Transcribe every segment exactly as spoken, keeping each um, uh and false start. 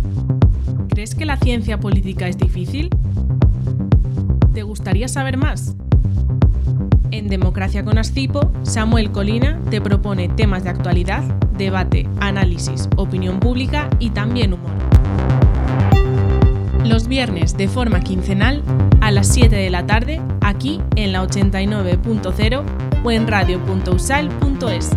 ¿Crees que la ciencia política es difícil? ¿Te gustaría saber más? En Democracia con Ascipo, Samuel Colina te propone temas de actualidad, debate, análisis, opinión pública y también humor. Los viernes de forma quincenal a las siete de la tarde, aquí en la ochenta y nueve punto cero o en radio punto usal punto es.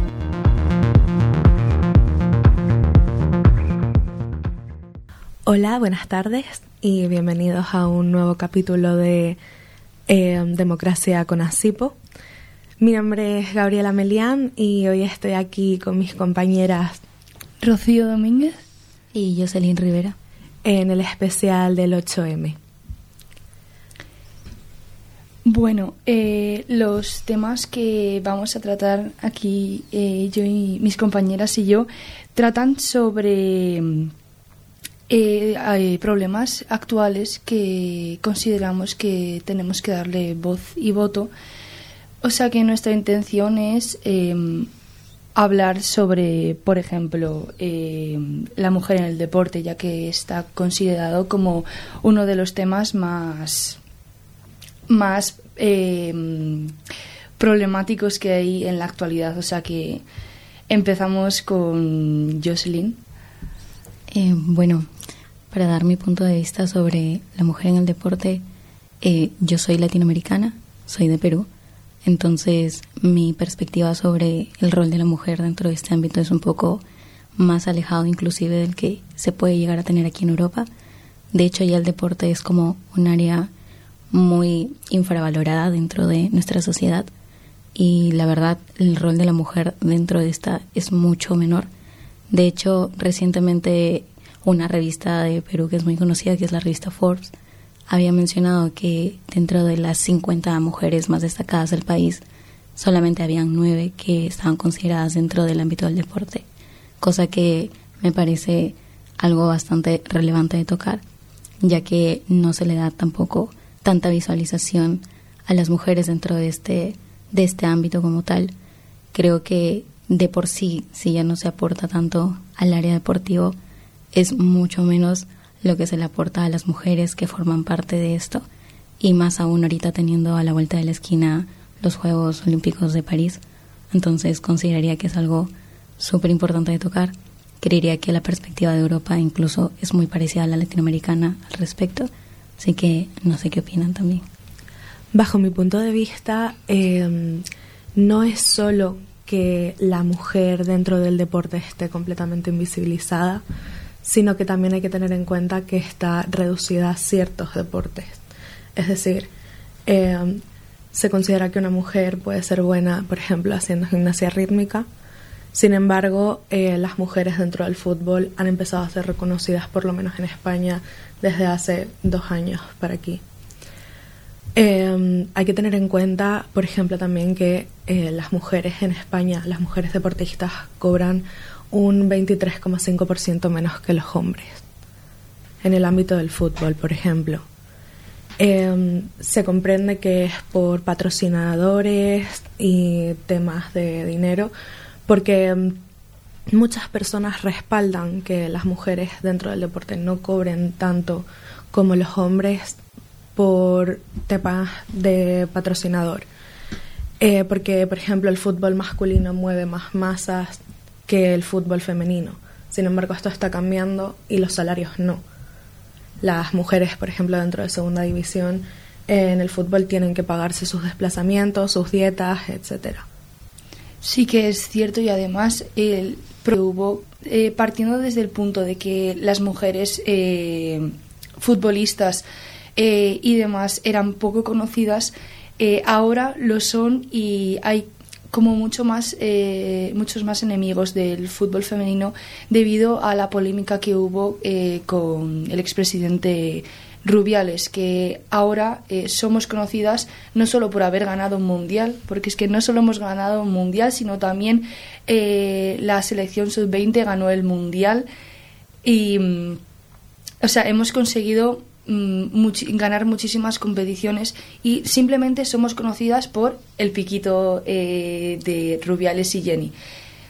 Hola, buenas tardes y bienvenidos a un nuevo capítulo de eh, Democracia con Ascipo. Mi nombre es Gabriela Melián y hoy estoy aquí con mis compañeras Rocío Domínguez y Jocelyn Rivera en el especial del ocho eme. Bueno, eh, los temas que vamos a tratar aquí, eh, yo y mis compañeras y yo, tratan sobre eh, hay problemas actuales que consideramos que tenemos que darle voz y voto. O sea que nuestra intención es eh, hablar sobre, por ejemplo, eh, la mujer en el deporte, ya que está considerado como uno de los temas más, más eh, problemáticos que hay en la actualidad. O sea que empezamos con Jocelyn. Eh, bueno, para dar mi punto de vista sobre la mujer en el deporte, eh, yo soy latinoamericana, soy de Perú. Entonces, mi perspectiva sobre el rol de la mujer dentro de este ámbito es un poco más alejado inclusive del que se puede llegar a tener aquí en Europa. De hecho, ya el deporte es como un área muy infravalorada dentro de nuestra sociedad y la verdad, el rol de la mujer dentro de esta es mucho menor. De hecho, recientemente una revista de Perú que es muy conocida, que es la revista Forbes, había mencionado que dentro de las cincuenta mujeres más destacadas del país, solamente habían nueve que estaban consideradas dentro del ámbito del deporte, cosa que me parece algo bastante relevante de tocar, ya que no se le da tampoco tanta visualización a las mujeres dentro de este, de este ámbito como tal. Creo que de por sí, si ya no se aporta tanto al área deportivo, es mucho menos lo que se le aporta a las mujeres que forman parte de esto, y más aún ahorita teniendo a la vuelta de la esquina los Juegos Olímpicos de París. Entonces consideraría que es algo súper importante de tocar. Creería que la perspectiva de Europa incluso es muy parecida a la latinoamericana al respecto, así que no sé qué opinan también. Bajo mi punto de vista, eh, no es solo que la mujer dentro del deporte esté completamente invisibilizada, sino que también hay que tener en cuenta que está reducida a ciertos deportes. Es decir, eh, se considera que una mujer puede ser buena, por ejemplo, haciendo gimnasia rítmica. Sin embargo, eh, las mujeres dentro del fútbol han empezado a ser reconocidas, por lo menos en España, desde hace dos años para aquí. Eh, hay que tener en cuenta, por ejemplo, también que eh, las mujeres en España, las mujeres deportistas, cobran un veintitrés coma cinco por ciento menos que los hombres en el ámbito del fútbol, por ejemplo. Eh, se comprende que es por patrocinadores y temas de dinero, porque muchas personas respaldan que las mujeres dentro del deporte no cobren tanto como los hombres por temas de patrocinador. Eh, porque, por ejemplo, el fútbol masculino mueve más masas que el fútbol femenino. Sin embargo, esto está cambiando y los salarios no. Las mujeres, por ejemplo, dentro de segunda división, eh, en el fútbol tienen que pagarse sus desplazamientos, sus dietas, etcétera. Sí que es cierto, y además el hubo eh, partiendo desde el punto de que las mujeres eh, futbolistas eh, y demás eran poco conocidas, eh, ahora lo son y hay como mucho más, eh, muchos más enemigos del fútbol femenino debido a la polémica que hubo eh, con el expresidente Rubiales, que ahora eh, somos conocidas no solo por haber ganado un mundial, porque es que no solo hemos ganado un mundial, sino también eh, la selección sub veinte ganó el mundial y, o sea, hemos conseguido Much- ganar muchísimas competiciones y simplemente somos conocidas por el piquito eh, de Rubiales y Jenny.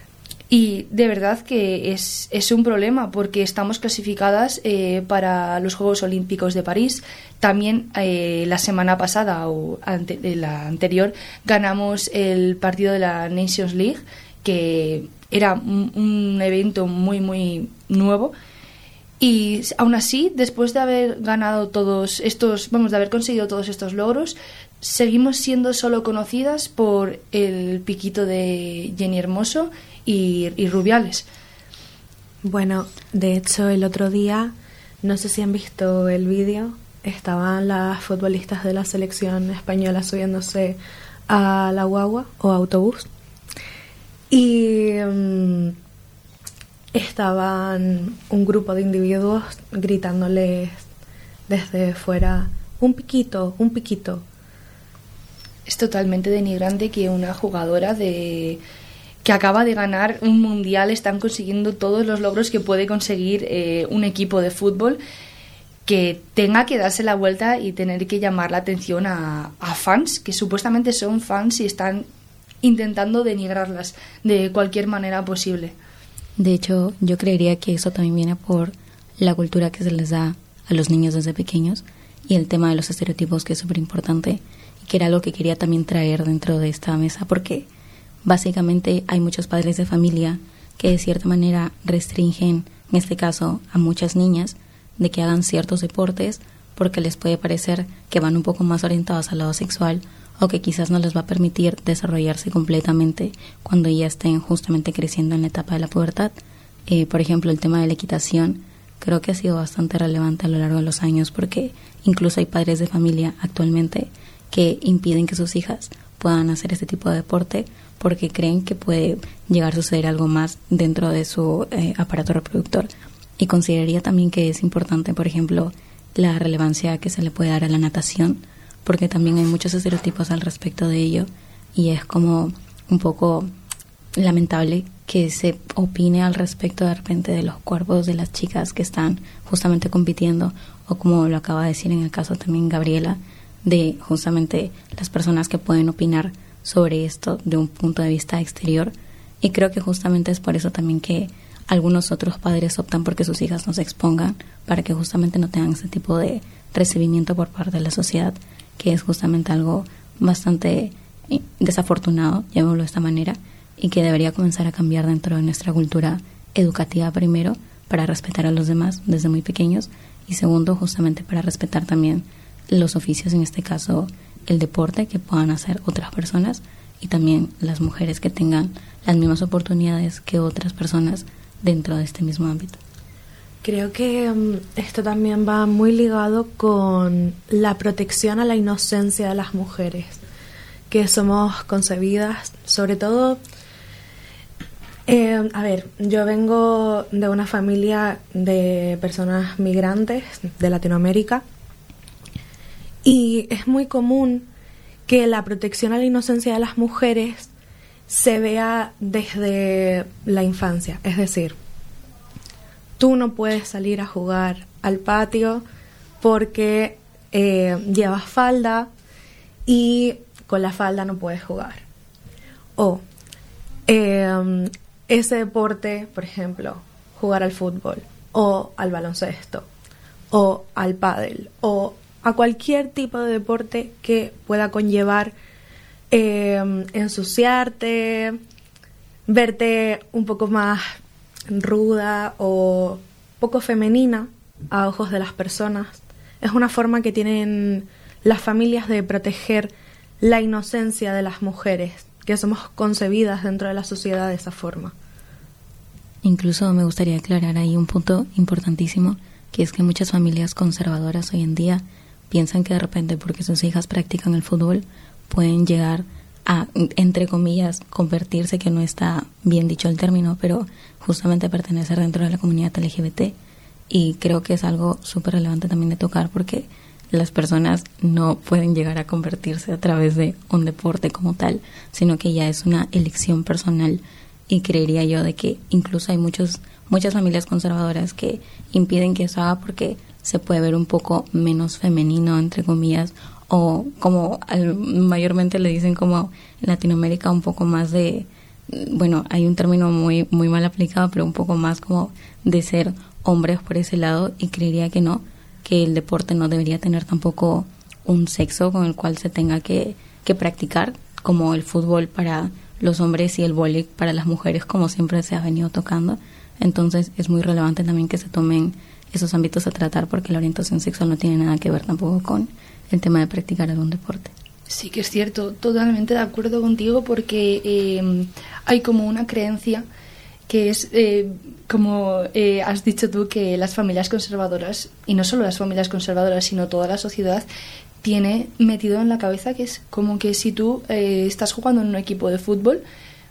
Y de verdad que es, es un problema porque estamos clasificadas eh, para los Juegos Olímpicos de París. También eh, la semana pasada o ante, la anterior ganamos el partido de la Nations League, que era un, un evento muy, muy nuevo. Y aún así, después de haber ganado todos estos, vamos, de haber conseguido todos estos logros, seguimos siendo solo conocidas por el piquito de Jenny Hermoso y, y Rubiales. Bueno, de hecho el otro día, no sé si han visto el vídeo, estaban las futbolistas de la selección española subiéndose a la guagua o autobús y um, estaban un grupo de individuos gritándoles desde fuera: un piquito, un piquito. Es totalmente denigrante que una jugadora de que acaba de ganar un mundial están consiguiendo todos los logros que puede conseguir eh, un equipo de fútbol, que tenga que darse la vuelta y tener que llamar la atención a, a fans que supuestamente son fans y están intentando denigrarlas de cualquier manera posible. De hecho, yo creería que eso también viene por la cultura que se les da a los niños desde pequeños y el tema de los estereotipos, que es súper importante y que era algo que quería también traer dentro de esta mesa, porque básicamente hay muchos padres de familia que de cierta manera restringen, en este caso, a muchas niñas de que hagan ciertos deportes porque les puede parecer que van un poco más orientados al lado sexual o que quizás no les va a permitir desarrollarse completamente cuando ya estén justamente creciendo en la etapa de la pubertad. Eh, por ejemplo, el tema de la equitación creo que ha sido bastante relevante a lo largo de los años, porque incluso hay padres de familia actualmente que impiden que sus hijas puedan hacer este tipo de deporte porque creen que puede llegar a suceder algo más dentro de su eh, aparato reproductor. Y consideraría también que es importante, por ejemplo, la relevancia que se le puede dar a la natación, porque también hay muchos estereotipos al respecto de ello y es como un poco lamentable que se opine al respecto de repente de los cuerpos de las chicas que están justamente compitiendo, o como lo acaba de decir en el caso también Gabriela, de justamente las personas que pueden opinar sobre esto de un punto de vista exterior. Y creo que justamente es por eso también que algunos otros padres optan porque sus hijas no se expongan, para que justamente no tengan ese tipo de recibimiento por parte de la sociedad, que es justamente algo bastante desafortunado, llamémoslo de esta manera, y que debería comenzar a cambiar dentro de nuestra cultura educativa, primero, para respetar a los demás desde muy pequeños, y segundo, justamente para respetar también los oficios, en este caso el deporte, que puedan hacer otras personas, y también las mujeres que tengan las mismas oportunidades que otras personas dentro de este mismo ámbito. Creo que um, esto también va muy ligado con la protección a la inocencia de las mujeres, que somos concebidas, sobre todo, eh, a ver, yo vengo de una familia de personas migrantes de Latinoamérica y es muy común que la protección a la inocencia de las mujeres se vea desde la infancia, es decir, tú no puedes salir a jugar al patio porque eh, llevas falda y con la falda no puedes jugar. O eh, ese deporte, por ejemplo, jugar al fútbol o al baloncesto o al pádel o a cualquier tipo de deporte que pueda conllevar eh, ensuciarte, verte un poco más ruda o poco femenina a ojos de las personas. Es una forma que tienen las familias de proteger la inocencia de las mujeres, que somos concebidas dentro de la sociedad de esa forma. Incluso me gustaría aclarar ahí un punto importantísimo, que es que muchas familias conservadoras hoy en día piensan que de repente porque sus hijas practican el fútbol pueden llegar a, entre comillas, convertirse, que no está bien dicho el término, pero justamente pertenecer dentro de la comunidad L G B T. Y creo que es algo súper relevante también de tocar, porque las personas no pueden llegar a convertirse a través de un deporte como tal, sino que ya es una elección personal. Y creería yo de que incluso hay muchos muchas familias conservadoras que impiden que eso haga porque se puede ver un poco menos femenino, entre comillas, o como al, mayormente le dicen como en Latinoamérica un poco más de, bueno, hay un término muy, muy mal aplicado, pero un poco más como de ser hombres por ese lado, y creería que no, que el deporte no debería tener tampoco un sexo con el cual se tenga que, que practicar, como el fútbol para los hombres y el vóley para las mujeres, como siempre se ha venido tocando. Entonces es muy relevante también que se tomen esos ámbitos a tratar, porque la orientación sexual no tiene nada que ver tampoco con el tema de practicar algún deporte. Sí que es cierto, totalmente de acuerdo contigo, porque eh, hay como una creencia que es, eh, como eh, has dicho tú, que las familias conservadoras, y no solo las familias conservadoras, sino toda la sociedad, tiene metido en la cabeza que es como que si tú eh, estás jugando en un equipo de fútbol,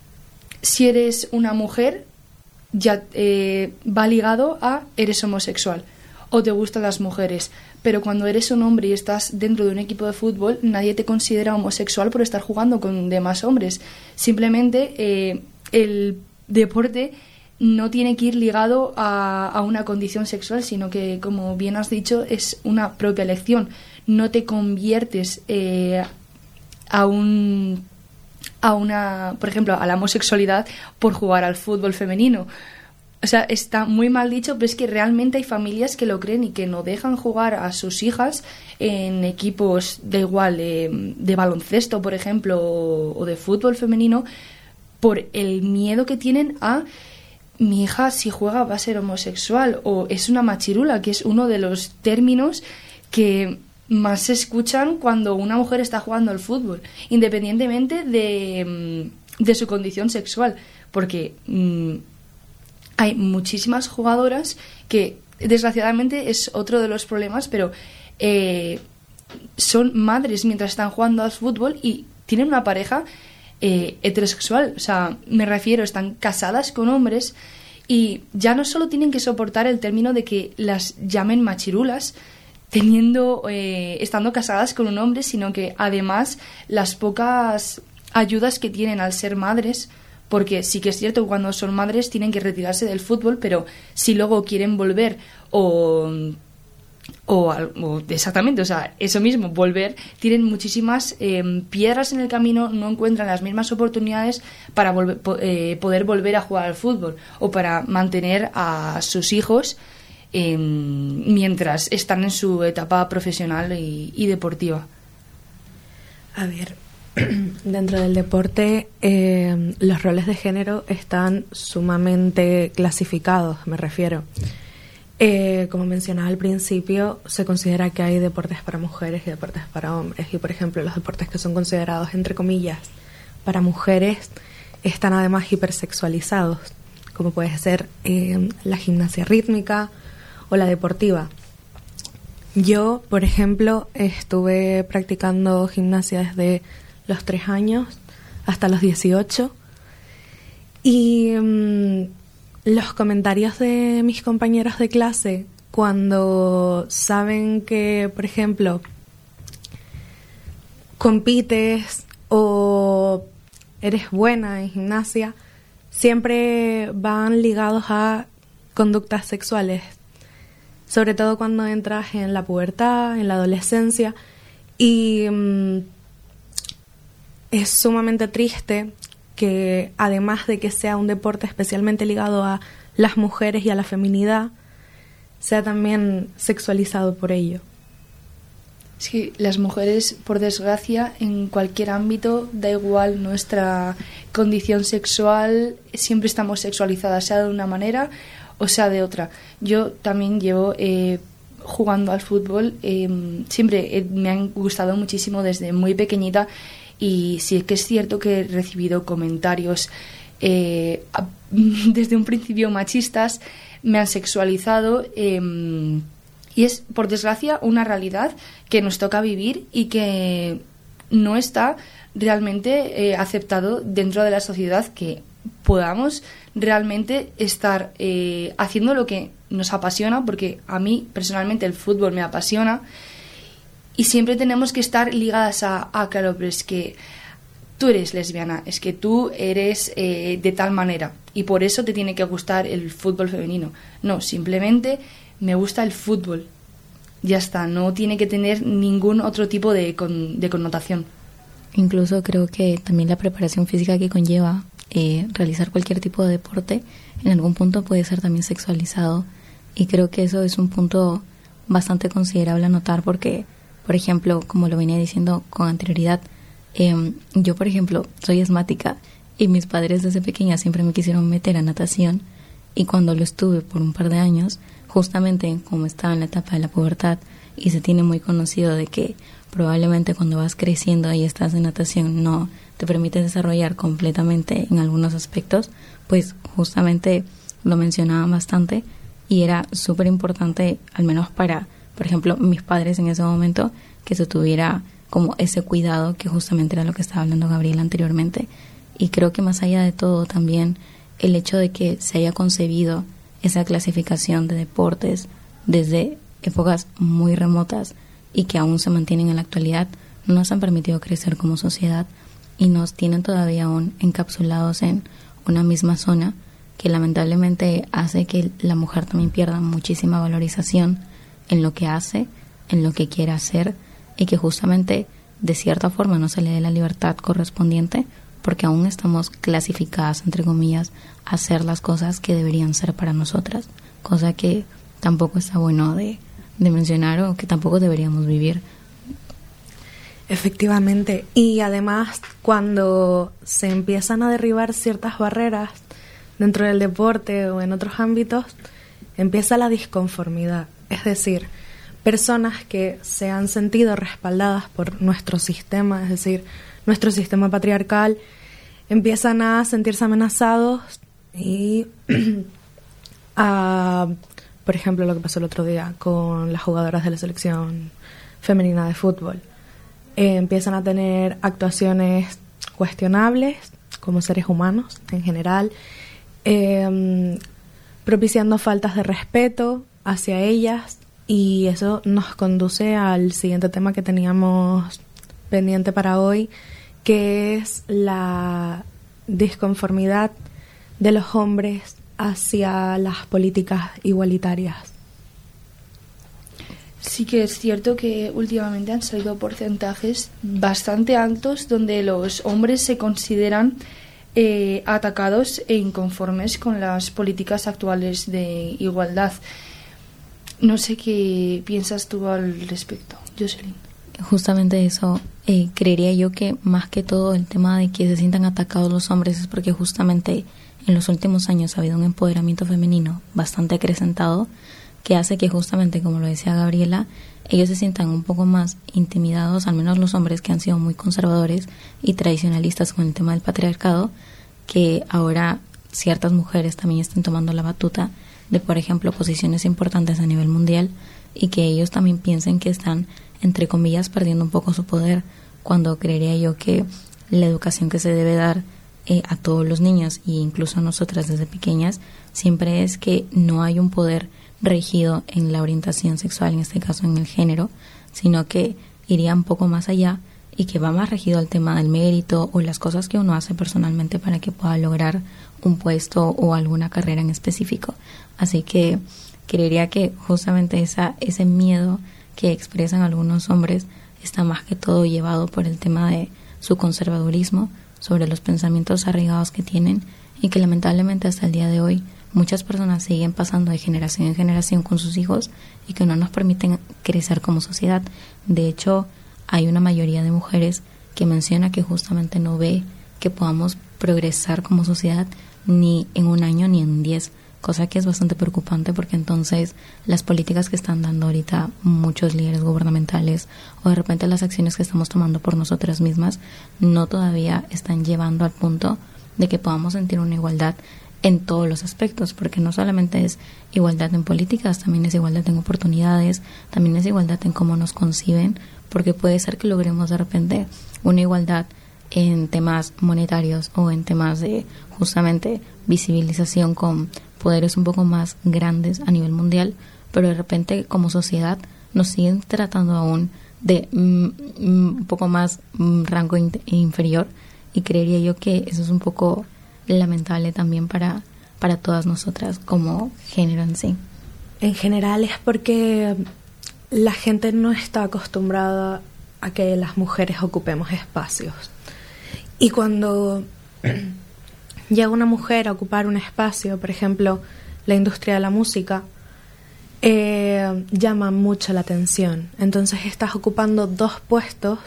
si eres una mujer, ya eh, va ligado a eres homosexual o te gustan las mujeres. Pero cuando eres un hombre y estás dentro de un equipo de fútbol, nadie te considera homosexual por estar jugando con demás hombres. Simplemente eh, el deporte no tiene que ir ligado a, a una condición sexual, sino que, como bien has dicho, es una propia elección. No te conviertes eh, a un a una, por ejemplo, a la homosexualidad por jugar al fútbol femenino. O sea, está muy mal dicho, pero es que realmente hay familias que lo creen y que no dejan jugar a sus hijas en equipos de igual, eh, de baloncesto, por ejemplo, o, o de fútbol femenino, por el miedo que tienen a mi hija, si juega, va a ser homosexual, o es una machirula, que es uno de los términos que más se escuchan cuando una mujer está jugando al fútbol, independientemente de, de su condición sexual, porque mmm, hay muchísimas jugadoras que, desgraciadamente, es otro de los problemas, pero eh, son madres mientras están jugando al fútbol y tienen una pareja eh, heterosexual. O sea, me refiero, están casadas con hombres y ya no solo tienen que soportar el término de que las llamen machirulas, teniendo eh, estando casadas con un hombre, sino que además las pocas ayudas que tienen al ser madres, porque sí que es cierto que cuando son madres tienen que retirarse del fútbol, pero si luego quieren volver o, o, o exactamente, o sea, eso mismo, volver, tienen muchísimas eh, piedras en el camino, no encuentran las mismas oportunidades para volver, eh, poder volver a jugar al fútbol o para mantener a sus hijos eh, mientras están en su etapa profesional y, y deportiva. A ver, dentro del deporte eh, los roles de género están sumamente clasificados, me refiero. Eh, como mencionaba al principio, se considera que hay deportes para mujeres y deportes para hombres. Y, por ejemplo, los deportes que son considerados, entre comillas, para mujeres, están además hipersexualizados, como puede ser eh, la gimnasia rítmica o la deportiva. Yo, por ejemplo, estuve practicando gimnasia desde los tres años hasta los dieciocho y mmm, los comentarios de mis compañeros de clase cuando saben que, por ejemplo, compites o eres buena en gimnasia, siempre van ligados a conductas sexuales, sobre todo cuando entras en la pubertad, en la adolescencia, y mmm, es sumamente triste que, además de que sea un deporte especialmente ligado a las mujeres y a la feminidad, sea también sexualizado por ello. Es que las mujeres, por desgracia, en cualquier ámbito, da igual nuestra condición sexual, siempre estamos sexualizadas, sea de una manera o sea de otra. Yo también llevo eh, jugando al fútbol, eh, siempre eh, me han gustado muchísimo desde muy pequeñita. Y sí que es cierto que he recibido comentarios eh, desde un principio machistas, me han sexualizado eh, y es, por desgracia, una realidad que nos toca vivir y que no está realmente eh, aceptado dentro de la sociedad, que podamos realmente estar eh, haciendo lo que nos apasiona, porque a mí personalmente el fútbol me apasiona. Y siempre tenemos que estar ligadas a, ah, claro, pero es que tú eres lesbiana, es que tú eres eh, de tal manera y por eso te tiene que gustar el fútbol femenino. No, simplemente me gusta el fútbol. Ya está, no tiene que tener ningún otro tipo de, con, de connotación. Incluso creo que también la preparación física que conlleva eh, realizar cualquier tipo de deporte en algún punto puede ser también sexualizado, y creo que eso es un punto bastante considerable a notar porque, por ejemplo, como lo venía diciendo con anterioridad, eh, yo por ejemplo soy asmática y mis padres desde pequeña siempre me quisieron meter a natación, y cuando lo estuve por un par de años, justamente como estaba en la etapa de la pubertad y se tiene muy conocido de que probablemente cuando vas creciendo y estás en natación no te permite desarrollar completamente en algunos aspectos, pues justamente lo mencionaban bastante y era súper importante, al menos para, por ejemplo, mis padres en ese momento, que se tuviera como ese cuidado, que justamente era lo que estaba hablando Gabriela anteriormente. Y creo que más allá de todo también el hecho de que se haya concebido esa clasificación de deportes desde épocas muy remotas y que aún se mantienen en la actualidad, nos han permitido crecer como sociedad y nos tienen todavía aún encapsulados en una misma zona, que lamentablemente hace que la mujer también pierda muchísima valorización en lo que hace, en lo que quiere hacer, y que justamente de cierta forma no se le dé la libertad correspondiente porque aún estamos clasificadas, entre comillas, a hacer las cosas que deberían ser para nosotras, cosa que tampoco está bueno de, de mencionar o que tampoco deberíamos vivir. Efectivamente, y además cuando se empiezan a derribar ciertas barreras dentro del deporte o en otros ámbitos, empieza la disconformidad, es decir, personas que se han sentido respaldadas por nuestro sistema, es decir, nuestro sistema patriarcal, empiezan a sentirse amenazados y a, por ejemplo, lo que pasó el otro día con las jugadoras de la selección femenina de fútbol. Eh, empiezan a tener actuaciones cuestionables como seres humanos en general, eh, propiciando faltas de respeto hacia ellas, y eso nos conduce al siguiente tema que teníamos pendiente para hoy, que es la disconformidad de los hombres hacia las políticas igualitarias. Sí que es cierto que últimamente han salido porcentajes bastante altos donde los hombres se consideran eh, atacados e inconformes con las políticas actuales de igualdad. No sé qué piensas tú al respecto, Jocelyn. Justamente eso, eh, creería yo que más que todo el tema de que se sientan atacados los hombres es porque justamente en los últimos años ha habido un empoderamiento femenino bastante acrecentado, que hace que justamente, como lo decía Gabriela, ellos se sientan un poco más intimidados, al menos los hombres que han sido muy conservadores y tradicionalistas con el tema del patriarcado, que ahora ciertas mujeres también están tomando la batuta de, por ejemplo, posiciones importantes a nivel mundial, y que ellos también piensen que están, entre comillas, perdiendo un poco su poder, cuando creería yo que la educación que se debe dar eh, a todos los niños e incluso a nosotras desde pequeñas siempre es que no hay un poder regido en la orientación sexual, en este caso en el género, sino que iría un poco más allá y que va más regido al tema del mérito o las cosas que uno hace personalmente para que pueda lograr un puesto o alguna carrera en específico. Así que creería que justamente esa, ese miedo que expresan algunos hombres está más que todo llevado por el tema de su conservadurismo sobre los pensamientos arraigados que tienen, y que lamentablemente hasta el día de hoy muchas personas siguen pasando de generación en generación con sus hijos y que no nos permiten crecer como sociedad. De hecho, hay una mayoría de mujeres que menciona que justamente no ve que podamos progresar como sociedad ni en un año ni en diez, cosa que es bastante preocupante, porque entonces las políticas que están dando ahorita muchos líderes gubernamentales o de repente las acciones que estamos tomando por nosotras mismas no todavía están llevando al punto de que podamos sentir una igualdad en todos los aspectos, porque no solamente es igualdad en políticas, también es igualdad en oportunidades, también es igualdad en cómo nos conciben, porque puede ser que logremos de repente una igualdad en temas monetarios o en temas de justamente visibilización con poderes un poco más grandes a nivel mundial, pero de repente como sociedad nos siguen tratando aún de mm, mm, un poco más mm, rango in- inferior, y creería yo que eso es un poco lamentable también para, para todas nosotras como género en sí. En general es porque la gente no está acostumbrada a que las mujeres ocupemos espacios. Y cuando llega una mujer a ocupar un espacio, por ejemplo, la industria de la música, eh, llama mucho la atención. Entonces estás ocupando dos puestos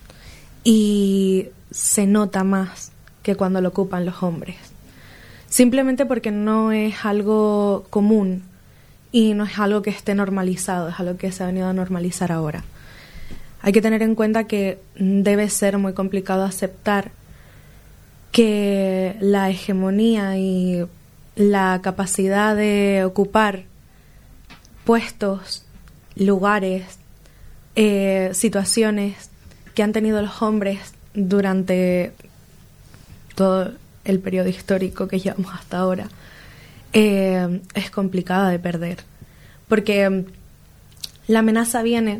y se nota más que cuando lo ocupan los hombres. Simplemente porque no es algo común y no es algo que esté normalizado, es algo que se ha venido a normalizar ahora. Hay que tener en cuenta que debe ser muy complicado aceptar que la hegemonía y la capacidad de ocupar puestos, lugares, eh, situaciones que han tenido los hombres durante todo el periodo histórico que llevamos hasta ahora, eh, es complicada de perder. Porque la amenaza viene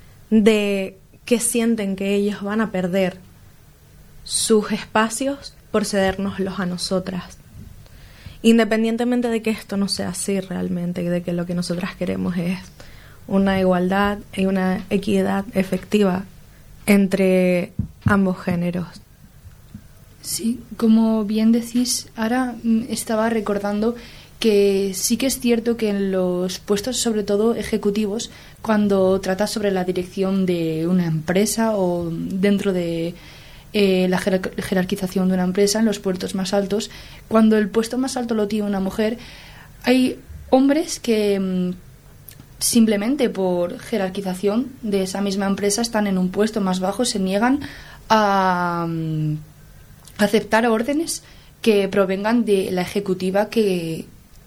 de que sienten que ellos van a perder sus espacios por cedérnoslos a nosotras. Independientemente de que esto no sea así realmente y de que lo que nosotras queremos es una igualdad y una equidad efectiva entre ambos géneros. Sí, como bien decís, ahora estaba recordando que sí que es cierto que en los puestos, sobre todo ejecutivos, cuando tratas sobre la dirección de una empresa o dentro de eh, la jerar- jerarquización de una empresa, en los puestos más altos, cuando el puesto más alto lo tiene una mujer, hay hombres que mm, simplemente por jerarquización de esa misma empresa están en un puesto más bajo, se niegan a mm, aceptar órdenes que provengan de la ejecutiva que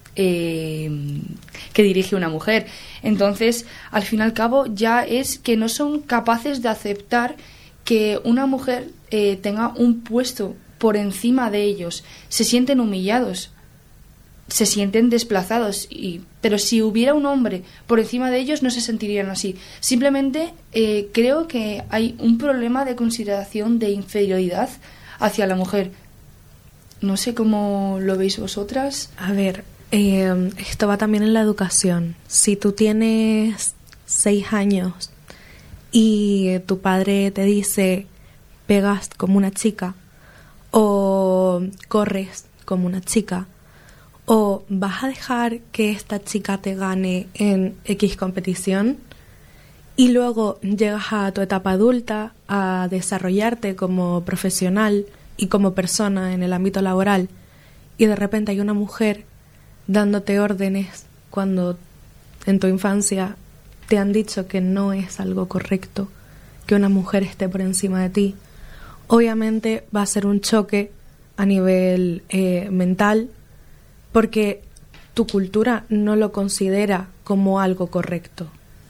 Eh, que dirige una mujer. Entonces, al fin y al cabo, ya es que no son capaces de aceptar que una mujer eh, tenga un puesto por encima de ellos. Se sienten humillados, se sienten desplazados, y, pero si hubiera un hombre por encima de ellos no se sentirían así. Simplemente eh, creo que hay un problema de consideración de inferioridad hacia la mujer. No sé cómo lo veis vosotras. A ver, Eh, esto va también en la educación. Si tú tienes seis años y tu padre te dice pegas como una chica o corres como una chica o vas a dejar que esta chica te gane en X competición y luego llegas a tu etapa adulta a desarrollarte como profesional y como persona en el ámbito laboral y de repente hay una mujer dándote órdenes cuando en tu infancia te han dicho que no es algo correcto que una mujer esté por encima de ti, obviamente va a ser un choque a nivel eh, mental porque tu cultura no lo considera como algo correcto.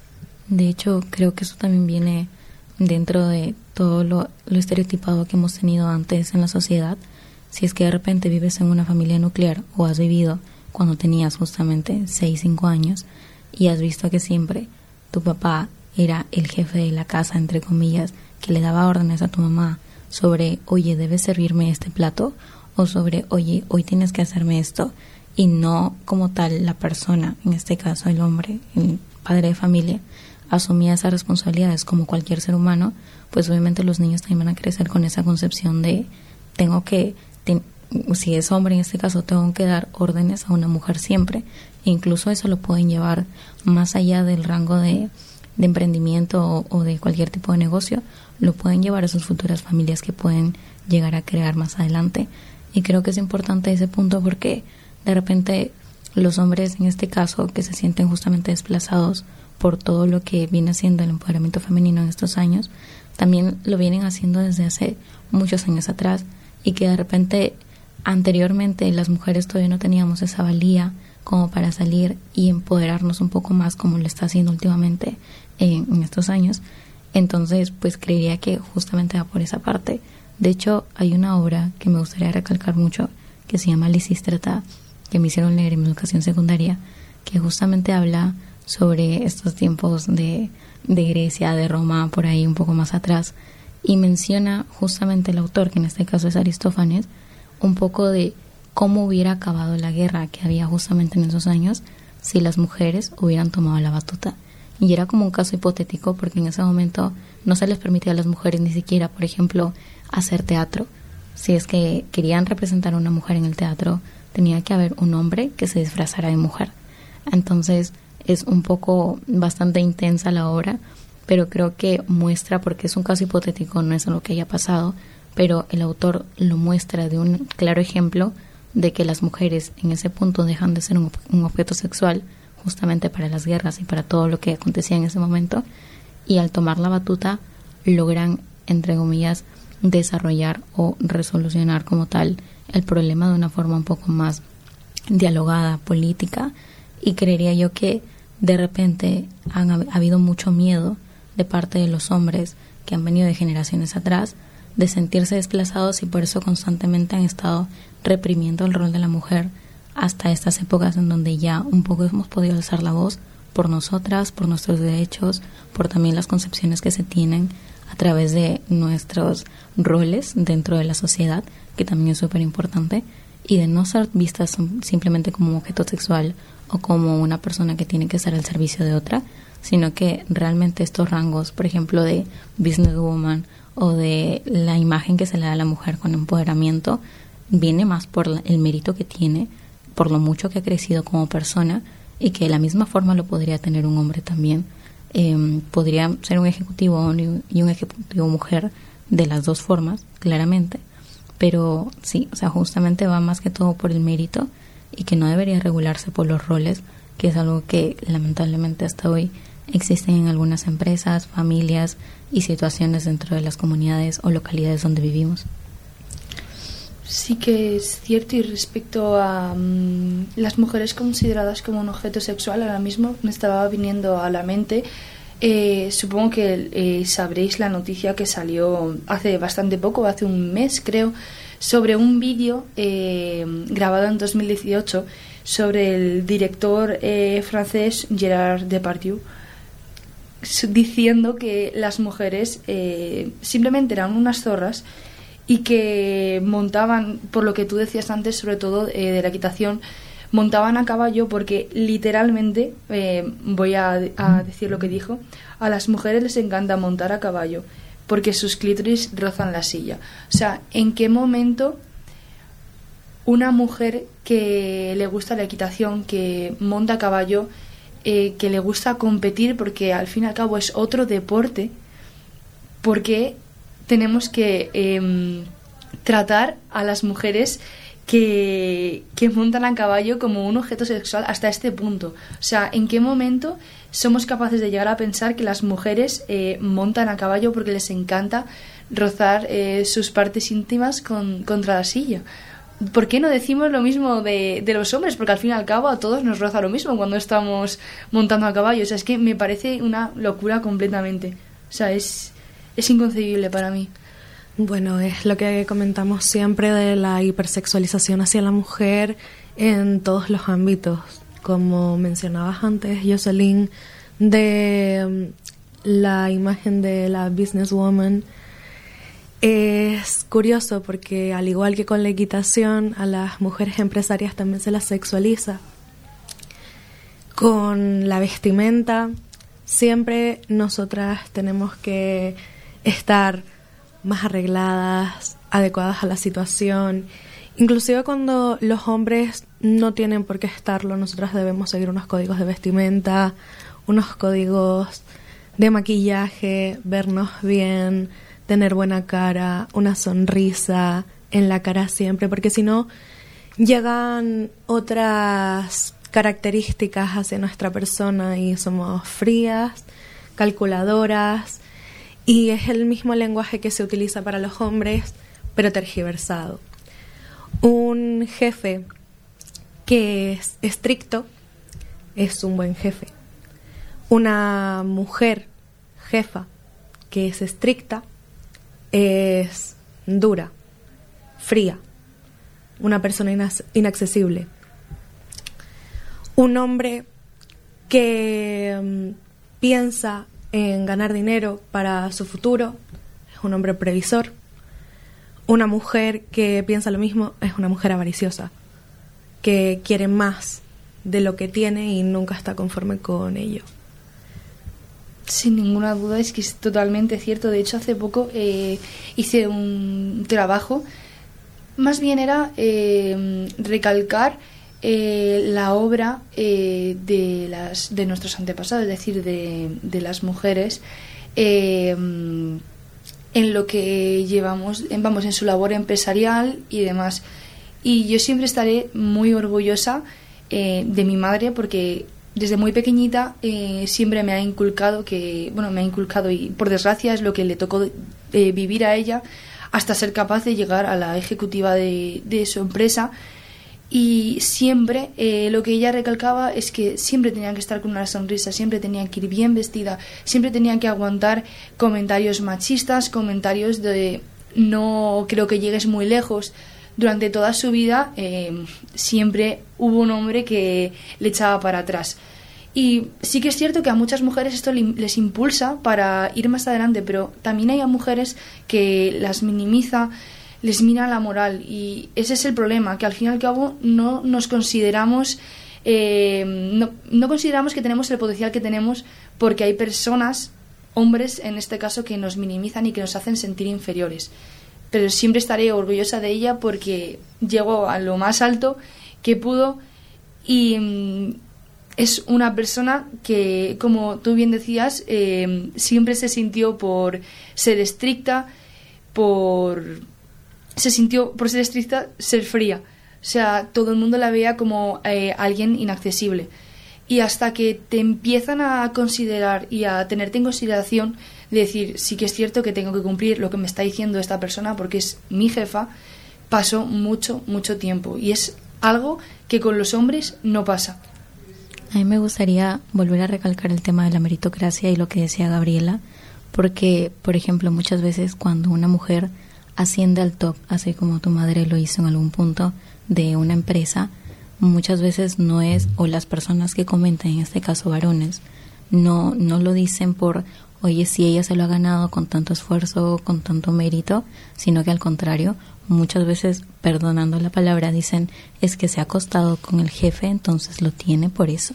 De hecho, creo que eso también viene dentro de todo lo, lo estereotipado que hemos tenido antes en la sociedad. Si es que de repente vives en una familia nuclear o has vivido cuando tenías justamente seis, cinco años y has visto que siempre tu papá era el jefe de la casa, entre comillas, que le daba órdenes a tu mamá sobre, oye, debes servirme este plato, o sobre, oye, hoy tienes que hacerme esto, y no como tal la persona, en este caso el hombre, el padre de familia, asumía esas responsabilidades como cualquier ser humano, pues obviamente los niños también van a crecer con esa concepción de tengo que... Ten, si es hombre en este caso, tengo que dar órdenes a una mujer siempre. E incluso eso lo pueden llevar más allá del rango de, de emprendimiento o, o de cualquier tipo de negocio, lo pueden llevar a sus futuras familias que pueden llegar a crear más adelante. Y creo que es importante ese punto porque de repente los hombres en este caso que se sienten justamente desplazados por todo lo que viene haciendo el empoderamiento femenino en estos años, también lo vienen haciendo desde hace muchos años atrás y que de repente anteriormente las mujeres todavía no teníamos esa valía como para salir y empoderarnos un poco más como lo está haciendo últimamente en, en estos años. Entonces pues creería que justamente va por esa parte. De hecho hay una obra que me gustaría recalcar mucho que se llama Lisístrata, que me hicieron leer en mi educación secundaria, que justamente habla sobre estos tiempos de, de Grecia, de Roma, por ahí un poco más atrás, y menciona justamente el autor, que en este caso es Aristófanes, un poco de cómo hubiera acabado la guerra que había justamente en esos años si las mujeres hubieran tomado la batuta. Y era como un caso hipotético porque en ese momento no se les permitía a las mujeres ni siquiera, por ejemplo, hacer teatro. si es que querían representar a una mujer en el teatro, tenía que haber un hombre que se disfrazara de mujer. Entonces es un poco bastante intensa la obra, pero creo que muestra, porque es un caso hipotético, no es algo que haya pasado, pero el autor lo muestra de un claro ejemplo de que las mujeres en ese punto dejan de ser un, un objeto sexual justamente para las guerras y para todo lo que acontecía en ese momento, y al tomar la batuta logran, entre comillas, desarrollar o resolucionar como tal el problema de una forma un poco más dialogada, política, y creería yo que de repente han ha habido mucho miedo de parte de los hombres que han venido de generaciones atrás de sentirse desplazados, y por eso constantemente han estado reprimiendo el rol de la mujer hasta estas épocas en donde ya un poco hemos podido alzar la voz por nosotras, por nuestros derechos, por también las concepciones que se tienen a través de nuestros roles dentro de la sociedad, que también es súper importante, y de no ser vistas simplemente como un objeto sexual o como una persona que tiene que estar al servicio de otra, sino que realmente estos rangos, por ejemplo, de businesswoman o de la imagen que se le da a la mujer con empoderamiento, viene más por la, el mérito que tiene, por lo mucho que ha crecido como persona, y que de la misma forma lo podría tener un hombre también. Eh, podría ser un ejecutivo y un ejecutivo mujer de las dos formas, claramente, pero sí, o sea, justamente va más que todo por el mérito, y que no debería regularse por los roles, que es algo que lamentablemente hasta hoy existen en algunas empresas, familias y situaciones dentro de las comunidades o localidades donde vivimos. Sí que es cierto, y respecto a um, las mujeres consideradas como un objeto sexual, ahora mismo me estaba viniendo a la mente, eh, supongo que eh, sabréis la noticia que salió hace bastante poco, hace un mes creo, sobre un vídeo eh, grabado en dos mil dieciocho sobre el director eh, francés Gérard Depardieu, diciendo que las mujeres eh, simplemente eran unas zorras y que montaban, por lo que tú decías antes, sobre todo eh, de la equitación, montaban a caballo porque literalmente, eh, voy a, a decir lo que dijo, a las mujeres les encanta montar a caballo porque sus clítoris rozan la silla. O sea, ¿en qué momento una mujer que le gusta la equitación, que monta a caballo, eh, que le gusta competir, porque al fin y al cabo es otro deporte, porque tenemos que eh, tratar a las mujeres que, que montan a caballo como un objeto sexual hasta este punto? O sea, ¿en qué momento somos capaces de llegar a pensar que las mujeres eh, montan a caballo porque les encanta rozar eh, sus partes íntimas con, contra la silla? ¿Por qué no decimos lo mismo de, de los hombres? Porque al fin y al cabo a todos nos roza lo mismo cuando estamos montando a caballo. O sea, es que me parece una locura completamente. O sea, es, es inconcebible para mí. Bueno, es lo que comentamos siempre de la hipersexualización hacia la mujer en todos los ámbitos. Como mencionabas antes, Jocelyn, de la imagen de la businesswoman. Es curioso porque, al igual que con la equitación, a las mujeres empresarias también se las sexualiza. Con la vestimenta, siempre nosotras tenemos que estar más arregladas, adecuadas a la situación. Inclusive cuando los hombres no tienen por qué estarlo, nosotras debemos seguir unos códigos de vestimenta, unos códigos de maquillaje, vernos bien, tener buena cara, una sonrisa en la cara siempre, porque si no llegan otras características hacia nuestra persona y somos frías, calculadoras, y es el mismo lenguaje que se utiliza para los hombres, pero tergiversado. Un jefe que es estricto es un buen jefe. Una mujer jefa que es estricta es dura, fría, una persona inas- inaccesible. Un hombre que um, piensa en ganar dinero para su futuro es un hombre previsor. Una mujer que piensa lo mismo es una mujer avariciosa, que quiere más de lo que tiene y nunca está conforme con ello. Sin ninguna duda, es que es totalmente cierto. De hecho, hace poco eh, hice un trabajo más bien era eh, recalcar eh, la obra eh, de, las, de nuestros antepasados, es decir, de, de las mujeres, eh, en lo que llevamos, en, vamos, en su labor empresarial y demás. Y yo siempre estaré muy orgullosa eh, de mi madre, porque desde muy pequeñita eh, siempre me ha inculcado que, bueno, me ha inculcado y por desgracia es lo que le tocó eh, vivir a ella, hasta ser capaz de llegar a la ejecutiva de, de su empresa. Y siempre eh, lo que ella recalcaba es que siempre tenían que estar con una sonrisa, siempre tenían que ir bien vestida, siempre tenían que aguantar comentarios machistas, comentarios de no creo que llegues muy lejos. Durante toda su vida eh, siempre hubo un hombre que le echaba para atrás. Y sí que es cierto que a muchas mujeres esto les impulsa para ir más adelante, pero también hay a mujeres que las minimiza, les mina la moral, y ese es el problema, que al fin y al cabo no nos consideramos eh, no, no consideramos que tenemos el potencial que tenemos, porque hay personas, hombres en este caso, que nos minimizan y que nos hacen sentir inferiores. Pero siempre estaré orgullosa de ella porque llegó a lo más alto que pudo, y mm, es una persona que, como tú bien decías, eh, siempre se sintió por ser estricta, por se sintió por ser estricta, ser fría. O sea, todo el mundo la veía como eh, alguien inaccesible. Y hasta que te empiezan a considerar y a tenerte en consideración, de decir, sí que es cierto que tengo que cumplir lo que me está diciendo esta persona porque es mi jefa, pasó mucho, mucho tiempo. Y es algo que con los hombres no pasa. A mí me gustaría volver a recalcar el tema de la meritocracia y lo que decía Gabriela, porque, por ejemplo, muchas veces cuando una mujer asciende al top, así como tu madre lo hizo en algún punto de una empresa, muchas veces no es, o las personas que comentan, en este caso varones, no, no lo dicen por, oye, si ella se lo ha ganado con tanto esfuerzo, con tanto mérito, sino que al contrario, muchas veces, perdonando la palabra, dicen, es que se ha acostado con el jefe, entonces lo tiene por eso.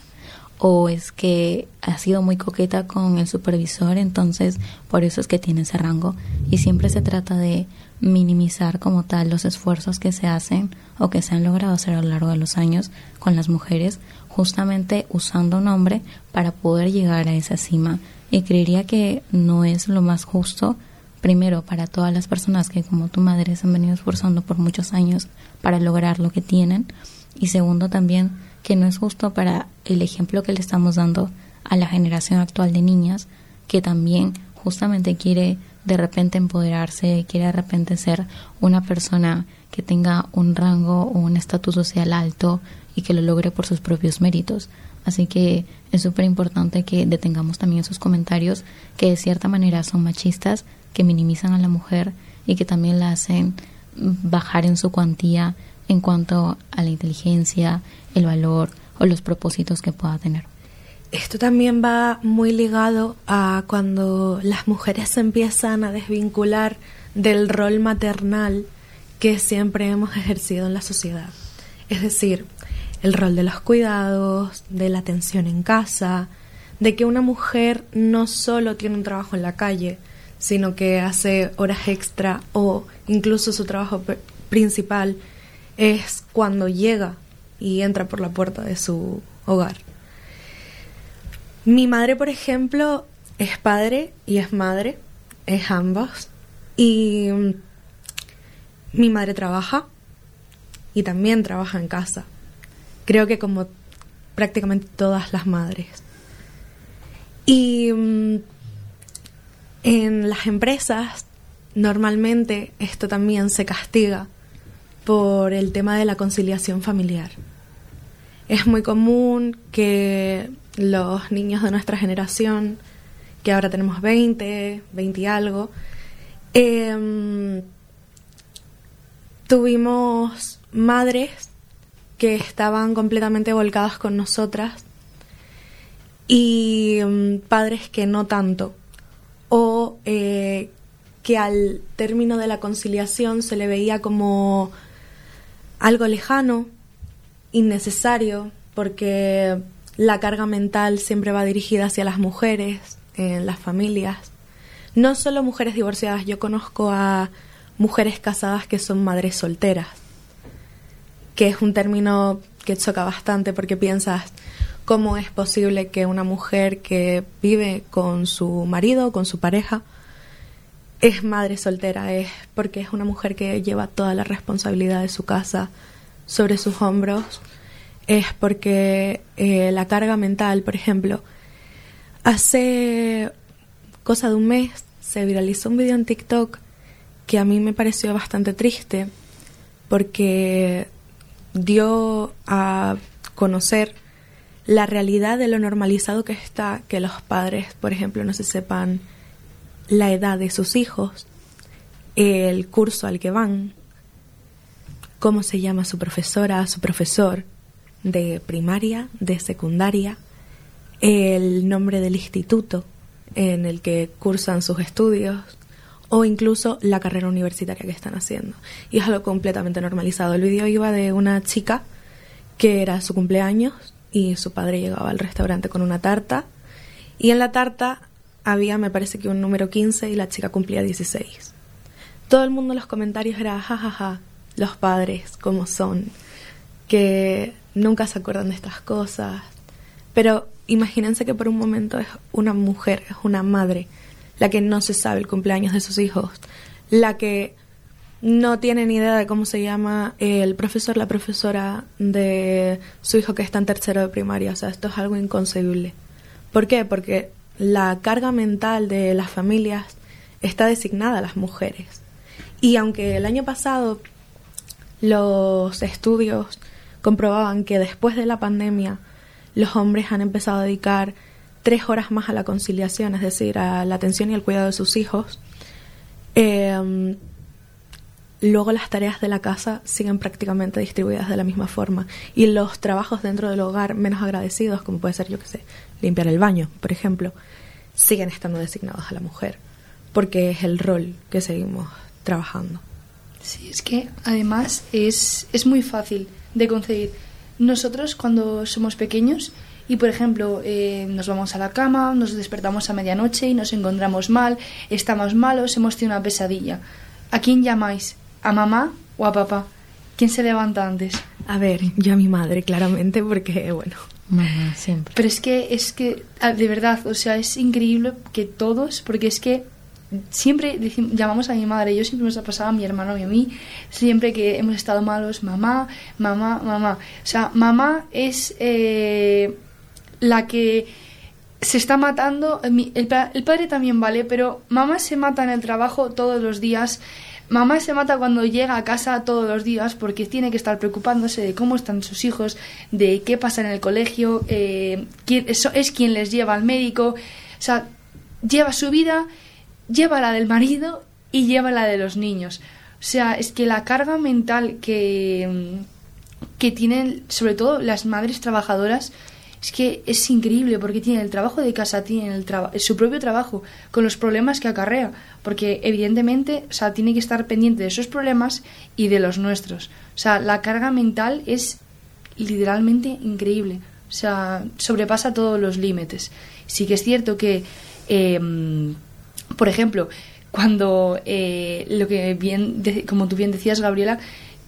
O es que ha sido muy coqueta con el supervisor, entonces por eso es que tiene ese rango. Y siempre se trata de minimizar como tal los esfuerzos que se hacen o que se han logrado hacer a lo largo de los años con las mujeres, justamente usando un hombre para poder llegar a esa cima. Y creería que no es lo más justo, primero, para todas las personas que como tu madre se han venido esforzando por muchos años para lograr lo que tienen, y segundo también que no es justo para el ejemplo que le estamos dando a la generación actual de niñas, que también justamente quiere de repente empoderarse, quiere de repente ser una persona que tenga un rango o un estatus social alto y que lo logre por sus propios méritos. Así que es súper importante que detengamos también esos comentarios que de cierta manera son machistas, que minimizan a la mujer y que también la hacen bajar en su cuantía en cuanto a la inteligencia, el valor o los propósitos que pueda tener. Esto también va muy ligado a cuando las mujeres se empiezan a desvincular del rol maternal que siempre hemos ejercido en la sociedad. Es decir, el rol de los cuidados, de la atención en casa, de que una mujer no solo tiene un trabajo en la calle, sino que hace horas extra o incluso su trabajo p- principal es cuando llega y entra por la puerta de su hogar. Mi madre, por ejemplo, es padre y es madre, es ambas, y mi madre trabaja y también trabaja en casa. Creo que como prácticamente todas las madres. Y um, en las empresas normalmente esto también se castiga por el tema de la conciliación familiar. Es muy común que los niños de nuestra generación, que ahora tenemos veinte, veinte y algo, eh, tuvimos madres que estaban completamente volcadas con nosotras y um, padres que no tanto, o eh, que al término de la conciliación se le veía como algo lejano, innecesario, porque la carga mental siempre va dirigida hacia las mujeres en las familias. No solo mujeres divorciadas, yo conozco a mujeres casadas que son madres solteras, que es un término que choca bastante porque piensas, ¿cómo es posible que una mujer que vive con su marido, con su pareja, es madre soltera? Es porque es una mujer que lleva toda la responsabilidad de su casa sobre sus hombros. Es porque eh, la carga mental, por ejemplo, hace cosa de un mes se viralizó un video en TikTok que a mí me pareció bastante triste porque dio a conocer la realidad de lo normalizado que está que los padres, por ejemplo, no se sepan la edad de sus hijos, el curso al que van, cómo se llama su profesora, su profesor de primaria, de secundaria, el nombre del instituto en el que cursan sus estudios o incluso la carrera universitaria que están haciendo. Y es algo completamente normalizado. El vídeo iba de una chica que era su cumpleaños y su padre llegaba al restaurante con una tarta y en la tarta había, me parece que un número quince y la chica cumplía dieciséis. Todo el mundo en los comentarios era jajaja, ja, ja, los padres como son, que nunca se acuerdan de estas cosas. Pero imagínense que por un momento es una mujer, es una madre la que no se sabe el cumpleaños de sus hijos, la que no tiene ni idea de cómo se llama el profesor, la profesora de su hijo que está en tercero de primaria. O sea, esto es algo inconcebible. ¿Por qué? Porque la carga mental de las familias está designada a las mujeres. Y aunque el año pasado los estudios comprobaban que después de la pandemia los hombres han empezado a dedicar tres horas más a la conciliación, es decir, a la atención y el cuidado de sus hijos, eh, luego las tareas de la casa siguen prácticamente distribuidas de la misma forma. Y los trabajos dentro del hogar menos agradecidos, como puede ser, yo qué sé, limpiar el baño, por ejemplo, siguen estando designados a la mujer, porque es el rol que seguimos trabajando. Sí, es que además es, es muy fácil de concebir. Nosotros cuando somos pequeños y, por ejemplo, eh, nos vamos a la cama, nos despertamos a medianoche y nos encontramos mal, estamos malos, hemos tenido una pesadilla. ¿A quién llamáis? ¿A mamá o a papá? ¿Quién se levanta antes? A ver, yo a mi madre, claramente, porque, bueno... Mamá, siempre. Pero es que, es que, de verdad, o sea, es increíble que todos, porque es que siempre decimos, llamamos a mi madre, yo siempre nos ha pasado a mi hermano y a mí, siempre que hemos estado malos, mamá, mamá, mamá. O sea, mamá es eh, la que se está matando, el, el padre también vale, pero mamá se mata en el trabajo todos los días. Mamá se mata cuando llega a casa todos los días porque tiene que estar preocupándose de cómo están sus hijos, de qué pasa en el colegio, eh, quién, es, es quien les lleva al médico. O sea, lleva su vida, lleva la del marido y lleva la de los niños. O sea, es que la carga mental que, que tienen, sobre todo las madres trabajadoras, es que es increíble porque tienen el trabajo de casa, tienen el traba- su propio trabajo con los problemas que acarrea, porque evidentemente, o sea, tiene que estar pendiente de esos problemas y de los nuestros. O sea, la carga mental es literalmente increíble, o sea, sobrepasa todos los límites. Sí que es cierto que, eh, por ejemplo, cuando eh, lo que bien, de, como tú bien decías, Gabriela,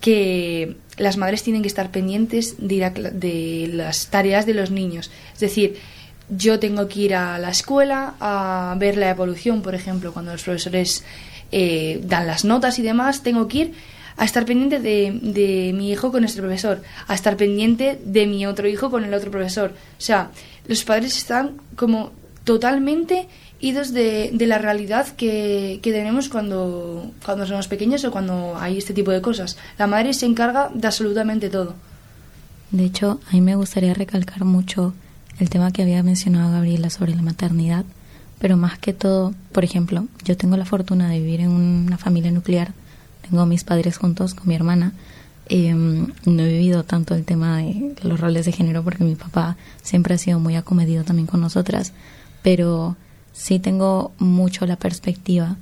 que las madres tienen que estar pendientes de, ir a, de las tareas de los niños. Es decir, yo tengo que ir a la escuela a ver la evolución, por ejemplo, cuando los profesores eh, dan las notas y demás, tengo que ir a estar pendiente de, de mi hijo con este profesor, a estar pendiente de mi otro hijo con el otro profesor. O sea, los padres están como totalmente idos de, de la realidad que, que tenemos cuando, cuando somos pequeños o cuando hay este tipo de cosas. La madre se encarga de absolutamente todo. De hecho, a mí me gustaría recalcar mucho el tema que había mencionado Gabriela sobre la maternidad, pero más que todo, por ejemplo, yo tengo la fortuna de vivir en una familia nuclear, tengo a mis padres juntos con mi hermana. Eh, no he vivido tanto el tema de los roles de género porque mi papá siempre ha sido muy acomedido también con nosotras, pero sí tengo mucho la perspectiva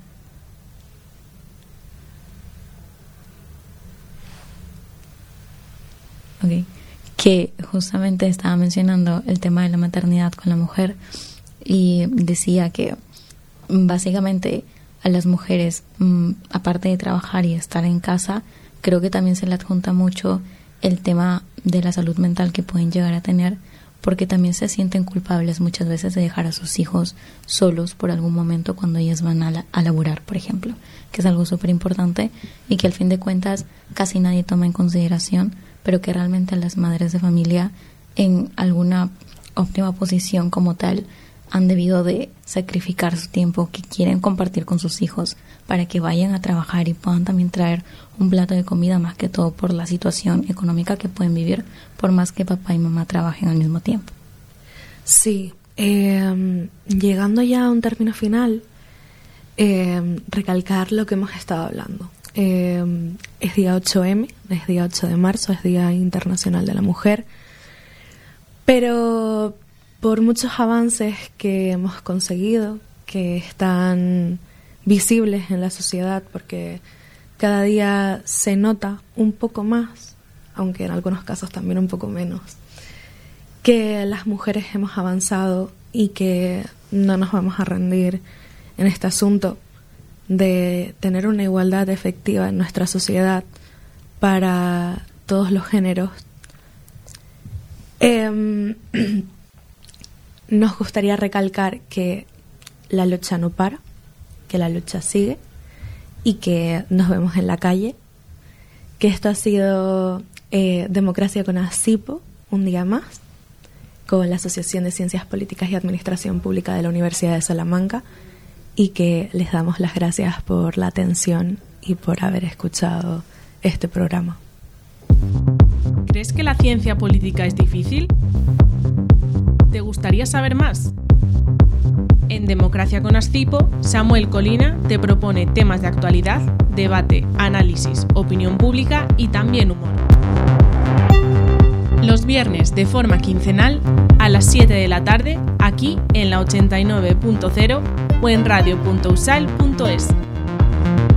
okay, que justamente estaba mencionando el tema de la maternidad con la mujer y decía que básicamente a las mujeres, mmm, aparte de trabajar y estar en casa, creo que también se le adjunta mucho el tema de la salud mental que pueden llegar a tener, porque también se sienten culpables muchas veces de dejar a sus hijos solos por algún momento cuando ellas van a, la, a laburar, por ejemplo, que es algo súper importante y que al fin de cuentas casi nadie toma en consideración, pero que realmente las madres de familia en alguna óptima posición como tal han debido de sacrificar su tiempo que quieren compartir con sus hijos para que vayan a trabajar y puedan también traer un plato de comida, más que todo por la situación económica que pueden vivir, por más que papá y mamá trabajen al mismo tiempo. Sí, eh, llegando ya a un término final, eh, recalcar lo que hemos estado hablando. Eh, es día ocho eme, es día ocho de marzo, es Día Internacional de la Mujer, pero por muchos avances que hemos conseguido, que están visibles en la sociedad, porque cada día se nota un poco más, aunque en algunos casos también un poco menos, que las mujeres hemos avanzado y que no nos vamos a rendir en este asunto de tener una igualdad efectiva en nuestra sociedad para todos los géneros. Eh, nos gustaría recalcar que la lucha no para, que la lucha sigue y que nos vemos en la calle, que esto ha sido eh, Democracia con ASIPO, un día más, con la Asociación de Ciencias Políticas y Administración Pública de la Universidad de Salamanca, y que les damos las gracias por la atención y por haber escuchado este programa. ¿Crees que la ciencia política es difícil? ¿Te gustaría saber más? En Democracia con ASCIPO, Samuel Colina te propone temas de actualidad, debate, análisis, opinión pública y también humor. Los viernes de forma quincenal a las siete de la tarde, aquí en la ochenta y nueve punto cero o en radio punto usal punto es.